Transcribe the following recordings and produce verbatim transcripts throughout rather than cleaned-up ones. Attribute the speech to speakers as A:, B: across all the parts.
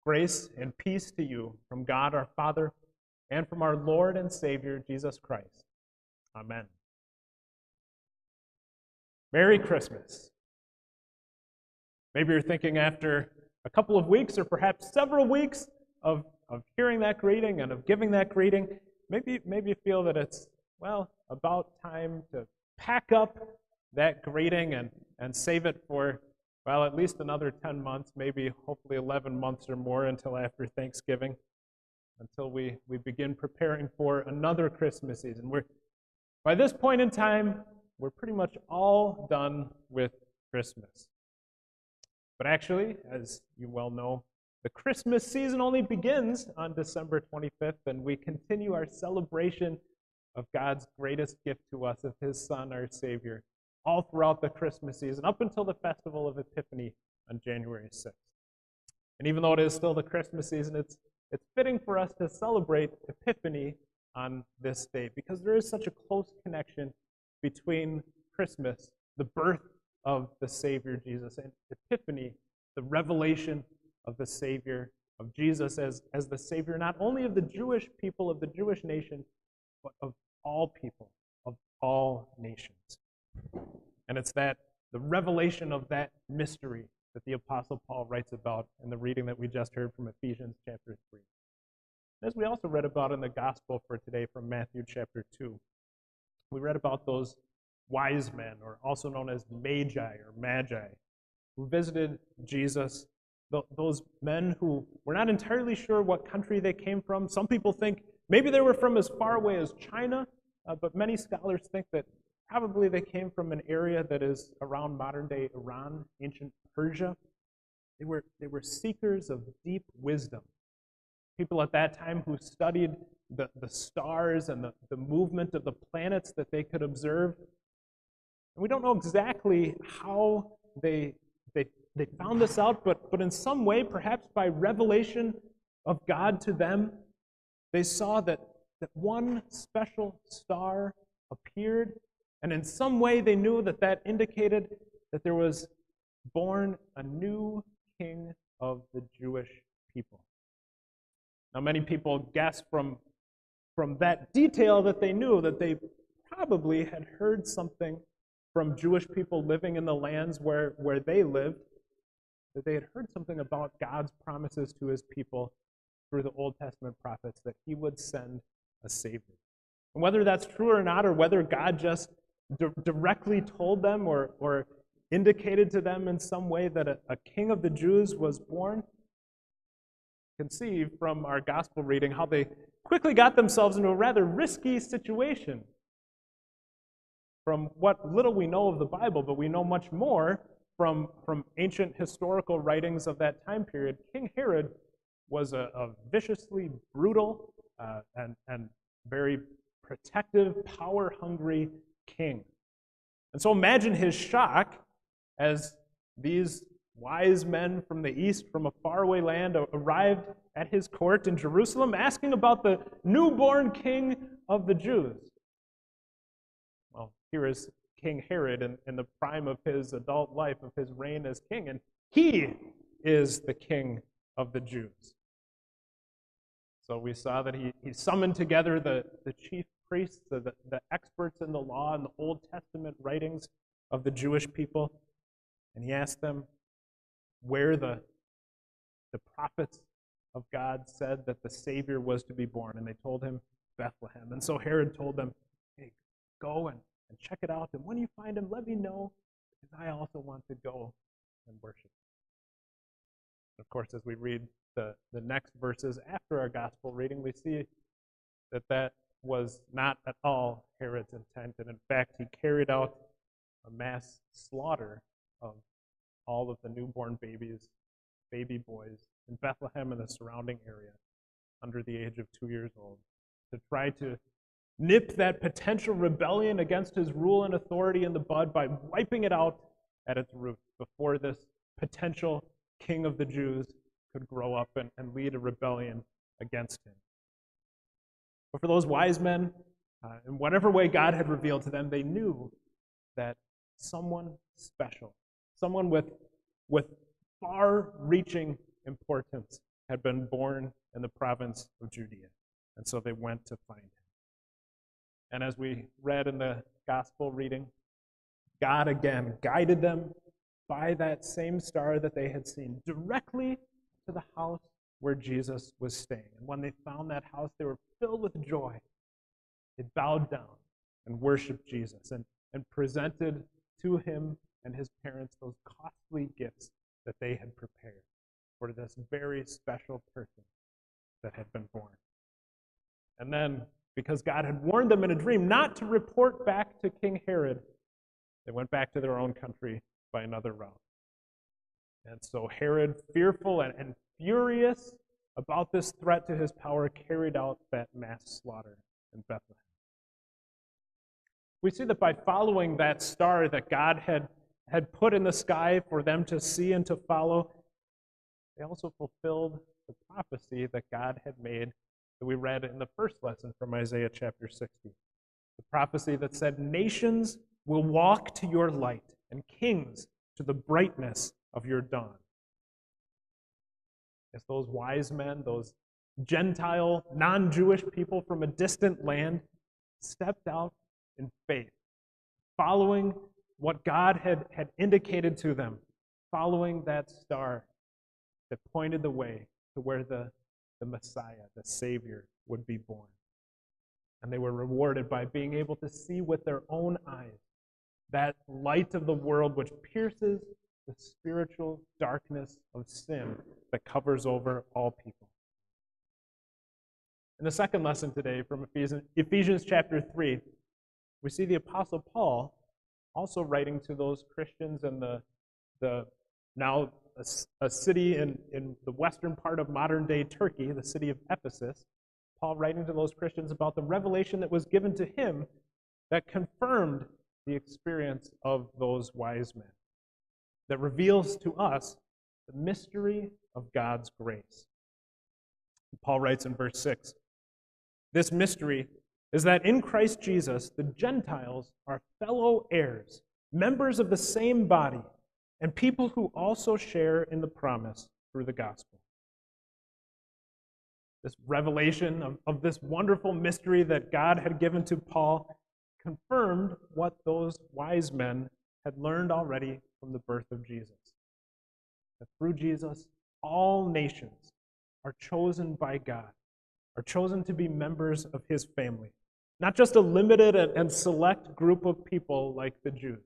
A: Grace and peace to you from God our Father and from our Lord and Savior, Jesus Christ. Amen. Merry Christmas. Maybe you're thinking after a couple of weeks or perhaps several weeks of, of hearing that greeting and of giving that greeting, maybe, maybe you feel that it's, well, about time to pack up that greeting and, and save it for, well, at least another ten months, maybe hopefully eleven months or more until after Thanksgiving, until we, we begin preparing for another Christmas season. We're, by this point in time, we're pretty much all done with Christmas. But actually, as you well know, the Christmas season only begins on December twenty-fifth, and we continue our celebration of God's greatest gift to us, of His Son, our Savior, all throughout the Christmas season, up until the Festival of Epiphany on January sixth. And even though it is still the Christmas season, it's, it's fitting for us to celebrate Epiphany on this date, because there is such a close connection between Christmas, the birth of the Savior Jesus, and Epiphany, the revelation of the Savior, of Jesus as, as the Savior, not only of the Jewish people, of the Jewish nation, but of all people, of all nations. And it's that, the revelation of that mystery that the Apostle Paul writes about in the reading that we just heard from Ephesians chapter three. As we also read about in the gospel for today from Matthew chapter two, we read about those wise men, or also known as magi or magi, who visited Jesus. Those men who we're not entirely sure what country they came from. Some people think maybe they were from as far away as China, uh, but many scholars think that probably they came from an area that is around modern-day Iran, ancient Persia. They were, they were seekers of deep wisdom. People at that time who studied the, the stars and the, the movement of the planets that they could observe. And we don't know exactly how they, they, they found this out, but, but in some way, perhaps by revelation of God to them, they saw that, that one special star appeared, and in some way they knew that that indicated that there was born a new king of the Jewish people. Now, many people guess from, from that detail that they knew that they probably had heard something from Jewish people living in the lands where, where they lived, that they had heard something about God's promises to His people through the Old Testament prophets, that He would send a Savior. And whether that's true or not, or whether God just di- directly told them or, or indicated to them in some way that a, a king of the Jews was born, you can see from our gospel reading how they quickly got themselves into a rather risky situation. From what little we know of the Bible, but we know much more from, from ancient historical writings of that time period, King Herod was a, a viciously brutal uh, and, and very protective, power-hungry king. And so imagine his shock as these wise men from the east, from a faraway land, arrived at his court in Jerusalem, asking about the newborn king of the Jews. Well, here is King Herod in, in the prime of his adult life, of his reign as king, and he is the king of the Jews. So we saw that he, he summoned together the, the chief priests, the, the experts in the law and the Old Testament writings of the Jewish people, and he asked them where the, the prophets of God said that the Savior was to be born, and they told him Bethlehem. And so Herod told them, hey, go and, and check it out, and when you find him, let me know, because I also want to go and worship. Of course, as we read the, the next verses after our gospel reading, we see that that was not at all Herod's intent, and in fact, he carried out a mass slaughter of all of the newborn babies, baby boys in Bethlehem and the surrounding area under the age of two years old, to try to nip that potential rebellion against his rule and authority in the bud by wiping it out at its root before this potential king of the Jews could grow up and, and lead a rebellion against him. But for those wise men, uh, in whatever way God had revealed to them, they knew that someone special, someone with, with far-reaching importance had been born in the province of Judea. And so they went to find him. And as we read in the gospel reading, God again guided them by that same star that they had seen directly to the house where Jesus was staying. And when they found that house, they were filled with joy. They bowed down and worshiped Jesus and, and presented to him and his parents those costly gifts that they had prepared for this very special person that had been born. And then, because God had warned them in a dream not to report back to King Herod, they went back to their own country by another route. And so Herod, fearful and, and furious about this threat to his power, carried out that mass slaughter in Bethlehem. We see that by following that star that God had, had put in the sky for them to see and to follow, they also fulfilled the prophecy that God had made that we read in the first lesson from Isaiah chapter sixty. The prophecy that said, "Nations will walk to your light, and kings to the brightness of your dawn." As those wise men, those Gentile, non-Jewish people from a distant land, stepped out in faith, following what God had, had indicated to them, following that star that pointed the way to where the, the Messiah, the Savior, would be born. And they were rewarded by being able to see with their own eyes that light of the world which pierces the spiritual darkness of sin that covers over all people. In the second lesson today from Ephesians, Ephesians chapter three, we see the Apostle Paul also writing to those Christians in the, the now a, a city in, in the western part of modern-day Turkey, the city of Ephesus. Paul writing to those Christians about the revelation that was given to him that confirmed the experience of those wise men, that reveals to us the mystery of God's grace. Paul writes in verse six, "This mystery is that in Christ Jesus the Gentiles are fellow heirs, members of the same body, and people who also share in the promise through the gospel." This revelation of, of this wonderful mystery that God had given to Paul confirmed what those wise men had learned already from the birth of Jesus. That through Jesus, all nations are chosen by God, are chosen to be members of his family. Not just a limited and select group of people like the Jews.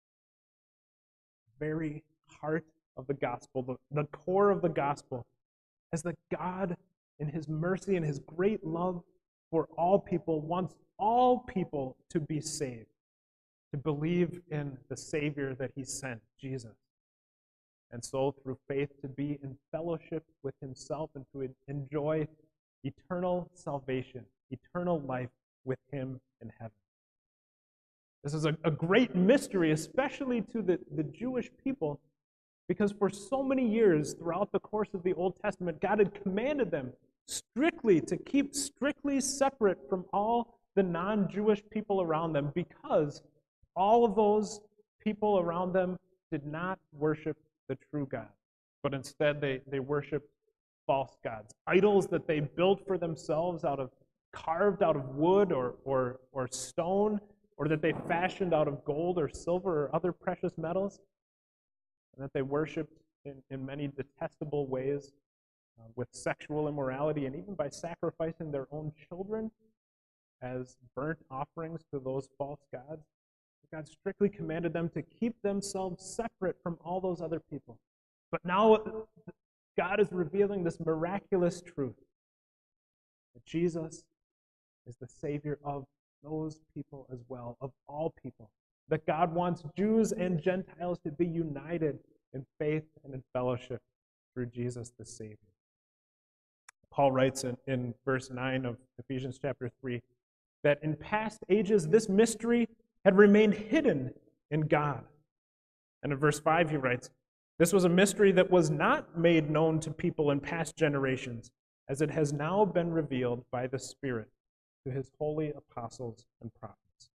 A: The very heart of the gospel, the, the core of the gospel, is that God, in his mercy and his great love for all people, wants all people to be saved, to believe in the Savior that he sent, Jesus. And so, through faith, to be in fellowship with himself and to enjoy eternal salvation, eternal life with him in heaven. This is a, a great mystery, especially to the, the Jewish people, because for so many years throughout the course of the Old Testament, God had commanded them strictly to keep strictly separate from all the non-Jewish people around them, because all of those people around them did not worship the true God, but instead they, they worshiped false gods, idols that they built for themselves out of carved out of wood or, or, or stone, or that they fashioned out of gold or silver or other precious metals, and that they worshipped in, in many detestable ways uh, with sexual immorality, and even by sacrificing their own children as burnt offerings to those false gods. God strictly commanded them to keep themselves separate from all those other people. But now God is revealing this miraculous truth, that Jesus is the Savior of those people as well, of all people. That God wants Jews and Gentiles to be united in faith and in fellowship through Jesus the Savior. Paul writes in, in verse nine of Ephesians chapter three, that in past ages this mystery had remained hidden in God. And in verse five he writes, "This was a mystery that was not made known to people in past generations, as it has now been revealed by the Spirit to his holy apostles and prophets."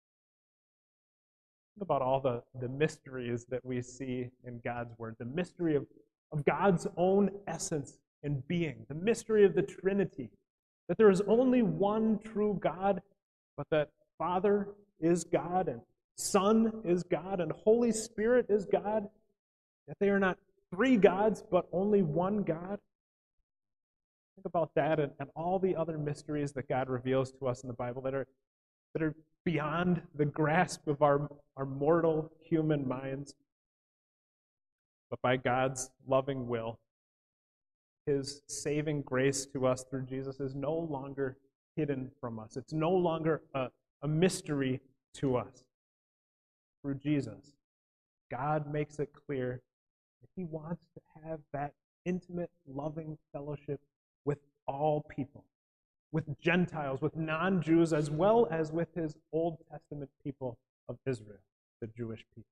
A: Think about all the, the mysteries that we see in God's Word, the mystery of, of God's own essence in being, the mystery of the Trinity, that there is only one true God, but that Father is God, and Son is God, and Holy Spirit is God, that they are not three gods, but only one God. Think about that and, and all the other mysteries that God reveals to us in the Bible that are, that are beyond the grasp of our, our mortal human minds. But by God's loving will, His saving grace to us through Jesus is no longer hidden from us. It's no longer a, a mystery to us. Through Jesus, God makes it clear that He wants to have that intimate, loving fellowship with all people, with Gentiles, with non-Jews, as well as with His Old Testament people of Israel, the Jewish people.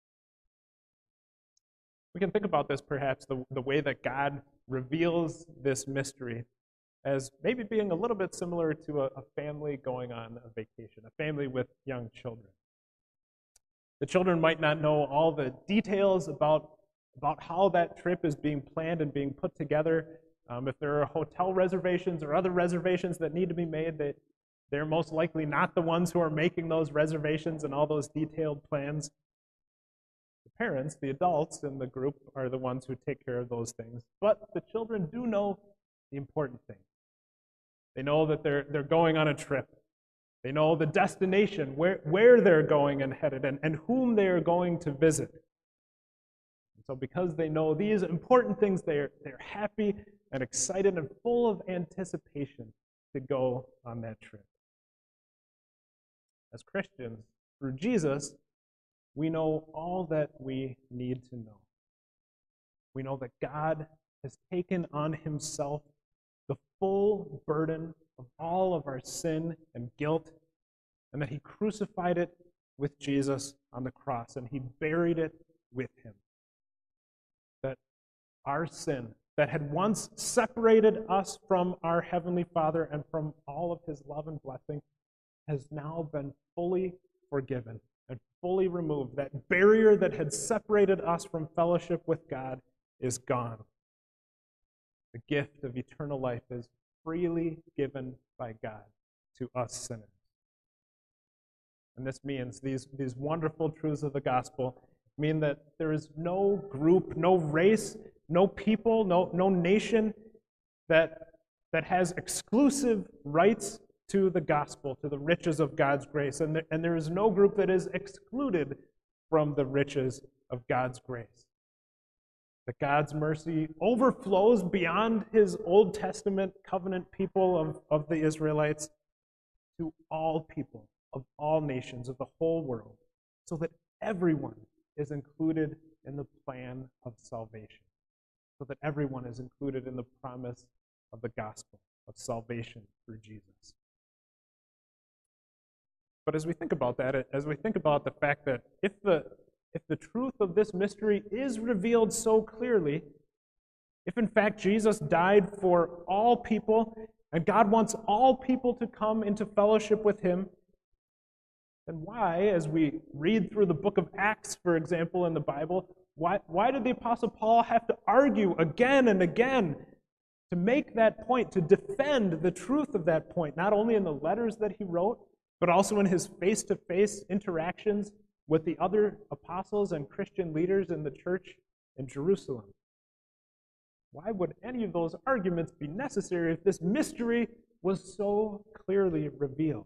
A: We can think about this perhaps the, the way that God reveals this mystery as maybe being a little bit similar to a, a family going on a vacation, a family with young children. The children might not know all the details about, about how that trip is being planned and being put together. Um, if there are hotel reservations or other reservations that need to be made, they, they're most likely not the ones who are making those reservations and all those detailed plans. The parents, the adults in the group, are the ones who take care of those things. But the children do know the important things. They know that they're, they're going on a trip. They know the destination, where, where they're going and headed, and, and whom they are going to visit. And so because they know these important things, they're, they're happy and excited and full of anticipation to go on that trip. As Christians, through Jesus, we know all that we need to know. We know that God has taken on Himself the full burden of all of our sin and guilt, and that He crucified it with Jesus on the cross, and He buried it with Him. That our sin, that had once separated us from our Heavenly Father and from all of His love and blessing, has now been fully forgiven and fully removed. That barrier that had separated us from fellowship with God is gone. The gift of eternal life is freely given by God to us sinners. And this means, these, these wonderful truths of the gospel mean that there is no group, no race, no people, no, no nation that, that has exclusive rights to the gospel, to the riches of God's grace. And there, and there is no group that is excluded from the riches of God's grace. That God's mercy overflows beyond His Old Testament covenant people of, of the Israelites to all people of all nations of the whole world, so that everyone is included in the plan of salvation, so that everyone is included in the promise of the gospel of salvation through Jesus. But as we think about that, as we think about the fact that if the If the truth of this mystery is revealed so clearly, if in fact Jesus died for all people, and God wants all people to come into fellowship with Him, then why, as we read through the book of Acts, for example, in the Bible, why, why did the Apostle Paul have to argue again and again to make that point, to defend the truth of that point, not only in the letters that he wrote, but also in his face-to-face interactions with the other apostles and Christian leaders in the church in Jerusalem? Why would any of those arguments be necessary if this mystery was so clearly revealed?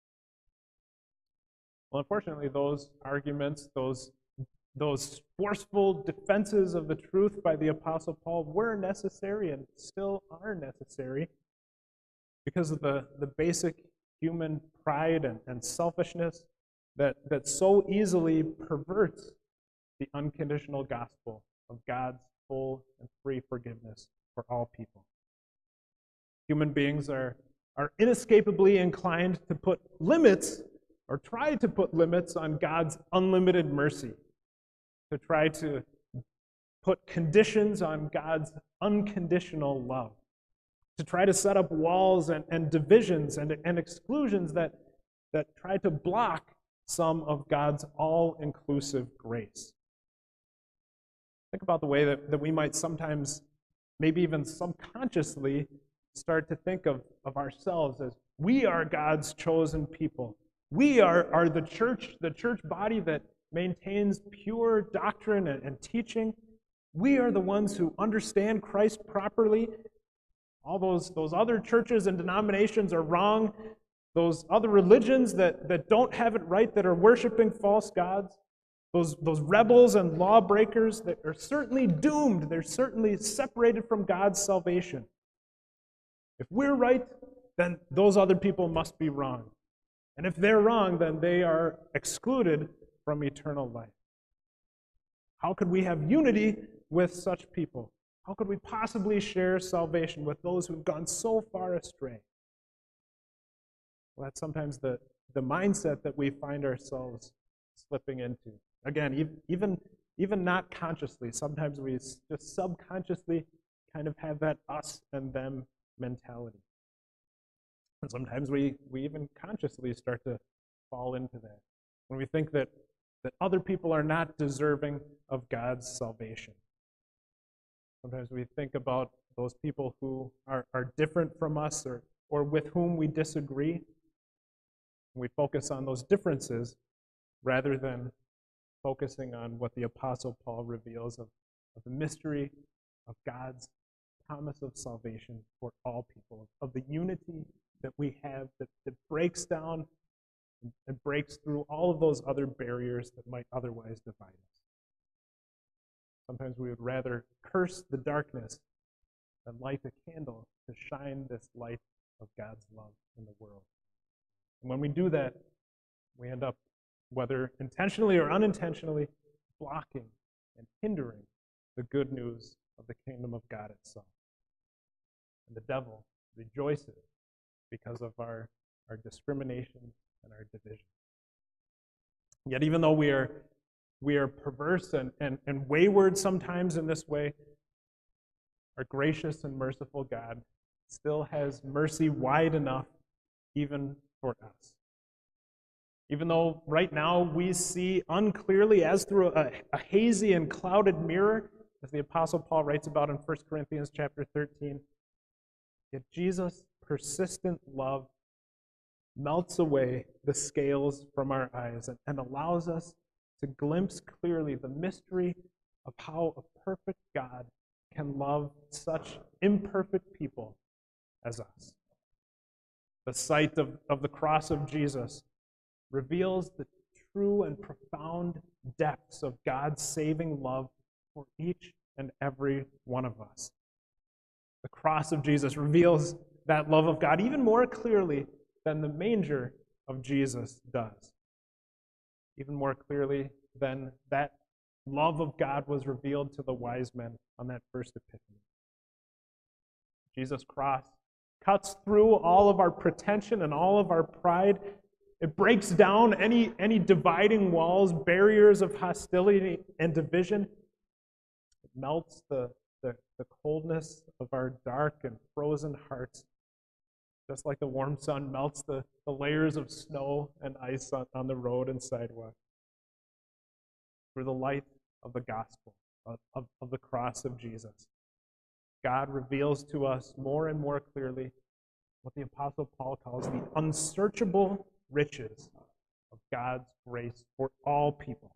A: Well, unfortunately, those arguments, those, those forceful defenses of the truth by the Apostle Paul were necessary and still are necessary because of the, the basic human pride and, and selfishness that, that so easily perverts the unconditional gospel of God's full and free forgiveness for all people. Human beings are, are inescapably inclined to put limits, or try to put limits, on God's unlimited mercy, to try to put conditions on God's unconditional love, to try to set up walls and, and divisions and, and exclusions that, that try to block some of God's all-inclusive grace. Think about the way that, that we might sometimes maybe even subconsciously start to think of, of ourselves as we are God's chosen people. We are, are the church, the church body that maintains pure doctrine and, and teaching. We are the ones who understand Christ properly. All those, those other churches and denominations are wrong. Those other religions that, that don't have it right, that are worshiping false gods, those, those rebels and lawbreakers that are certainly doomed. They're certainly separated from God's salvation. If we're right, then those other people must be wrong. And if they're wrong, then they are excluded from eternal life. How could we have unity with such people? How could we possibly share salvation with those who've gone so far astray? Well, that's sometimes the, the mindset that we find ourselves slipping into. Again, even, even not consciously, sometimes we just subconsciously kind of have that us and them mentality. And sometimes we, we even consciously start to fall into that. When we think that, that other people are not deserving of God's salvation. Sometimes we think about those people who are, are different from us or, or with whom we disagree. We focus on those differences rather than focusing on what the Apostle Paul reveals of, of the mystery of God's promise of salvation for all people, of the unity that we have that, that breaks down and, and breaks through all of those other barriers that might otherwise divide us. Sometimes we would rather curse the darkness than light a candle to shine this light of God's love in the world. And when we do that, we end up, whether intentionally or unintentionally, blocking and hindering the good news of the kingdom of God itself. And the devil rejoices because of our, our discrimination and our division. Yet even though we are, we are perverse and, and, and wayward sometimes in this way, our gracious and merciful God still has mercy wide enough even for us. Even though right now we see unclearly as through a, a hazy and clouded mirror, as the Apostle Paul writes about in First Corinthians chapter thirteen, yet Jesus' persistent love melts away the scales from our eyes and, and allows us to glimpse clearly the mystery of how a perfect God can love such imperfect people as us. The sight of, of the cross of Jesus reveals the true and profound depths of God's saving love for each and every one of us. The cross of Jesus reveals that love of God even more clearly than the manger of Jesus does. Even more clearly than that love of God was revealed to the wise men on that first Epiphany. Jesus' cross cuts through all of our pretension and all of our pride. It breaks down any, any dividing walls, barriers of hostility and division. It melts the, the, the coldness of our dark and frozen hearts, just like the warm sun melts the, the layers of snow and ice on, on the road and sidewalk. Through the light of the gospel, of, of, of the cross of Jesus, God reveals to us more and more clearly what the Apostle Paul calls the unsearchable riches of God's grace for all people.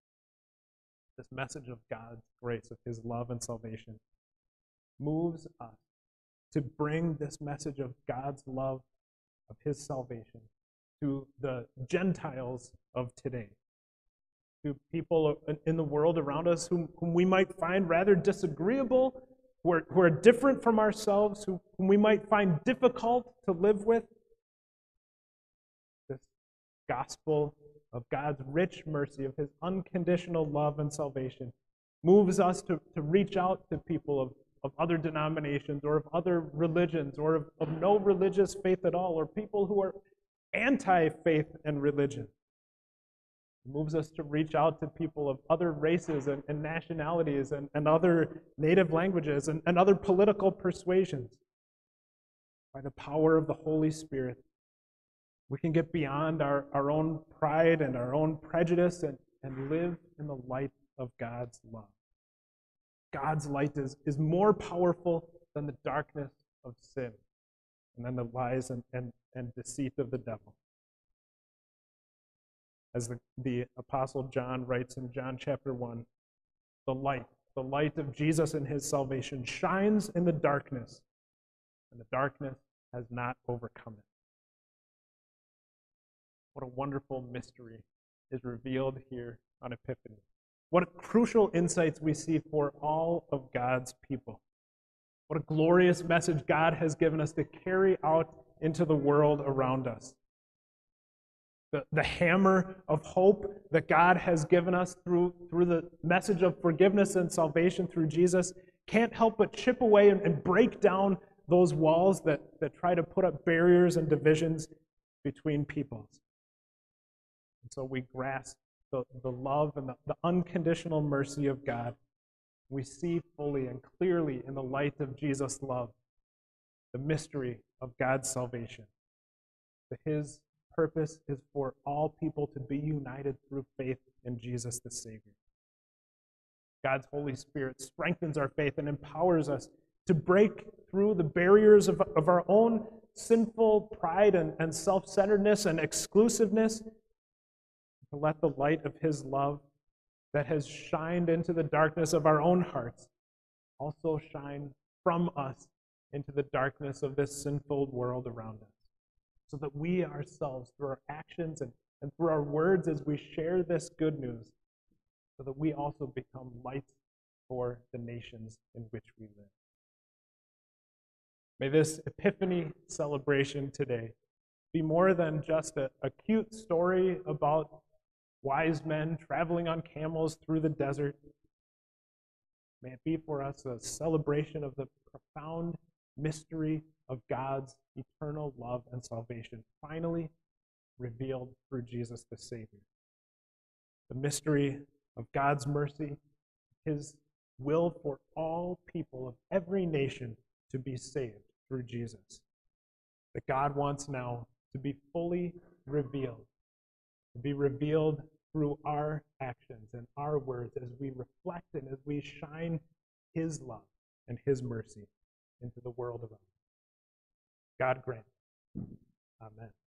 A: This message of God's grace, of his love and salvation, moves us to bring this message of God's love, of his salvation, to the Gentiles of today, to people in the world around us whom, whom we might find rather disagreeable, who are, who are different from ourselves, who, whom we might find difficult to live with. This gospel of God's rich mercy, of his unconditional love and salvation, moves us to, to reach out to people of, of other denominations or of other religions or of, of no religious faith at all, or people who are anti-faith and religion. It moves us to reach out to people of other races and, and nationalities and, and other native languages and, and other political persuasions. By the power of the Holy Spirit, we can get beyond our, our own pride and our own prejudice and, and live in the light of God's love. God's light is, is more powerful than the darkness of sin and then the lies and, and, and deceit of the devil. As the, the Apostle John writes in John chapter one, the light, the light of Jesus and his salvation shines in the darkness, and the darkness has not overcome it. What a wonderful mystery is revealed here on Epiphany. What crucial insights we see for all of God's people. What a glorious message God has given us to carry out into the world around us. The, the hammer of hope that God has given us through, through the message of forgiveness and salvation through Jesus can't help but chip away and, and break down those walls that, that try to put up barriers and divisions between peoples. And so we grasp the, the love and the, the unconditional mercy of God. We see fully and clearly in the light of Jesus' love the mystery of God's salvation. That his purpose is for all people to be united through faith in Jesus the Savior. God's Holy Spirit strengthens our faith and empowers us to break through the barriers of, of our own sinful pride and, and self-centeredness and exclusiveness, to let the light of his love that has shined into the darkness of our own hearts also shine from us into the darkness of this sinful world around us, so that we ourselves, through our actions and, and through our words as we share this good news, so that we also become lights for the nations in which we live. May this Epiphany celebration today be more than just a, a cute story about wise men traveling on camels through the desert. May it be for us a celebration of the profound mystery of God's eternal love and salvation, finally revealed through Jesus the Savior. The mystery of God's mercy, his will for all people of every nation to be saved through Jesus. That God wants now to be fully revealed, to be revealed through our actions and our words as we reflect and as we shine his love and his mercy into the world around us. God grant. Amen.